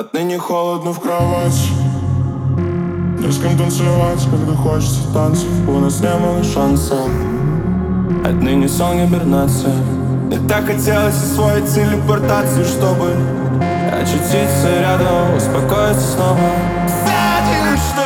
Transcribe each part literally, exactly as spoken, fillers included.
Отныне холодно в кровати. Не с кем танцевать, когда хочется танцев. У нас не было шанса. Отныне сон гибернация. Мне так хотелось освоить телепортацию, чтобы очутиться рядом, успокоиться снова. Знаете, что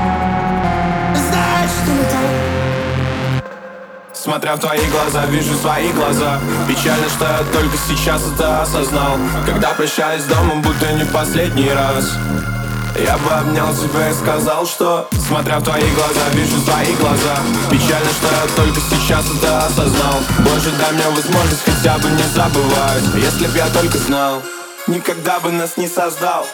ли? Знаешь, что это? Смотря в твои глаза, вижу свои глаза. Печально, что я только сейчас это осознал. Когда прощаюсь с домом, будто не в последний раз. Я бы обнял тебя и сказал, что смотря в твои глаза, вижу свои глаза. Печально, что я только сейчас это осознал. Боже, дай мне возможность хотя бы не забывать. Если б я только знал, никогда бы нас не создал.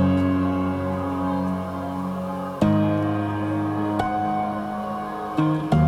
Thank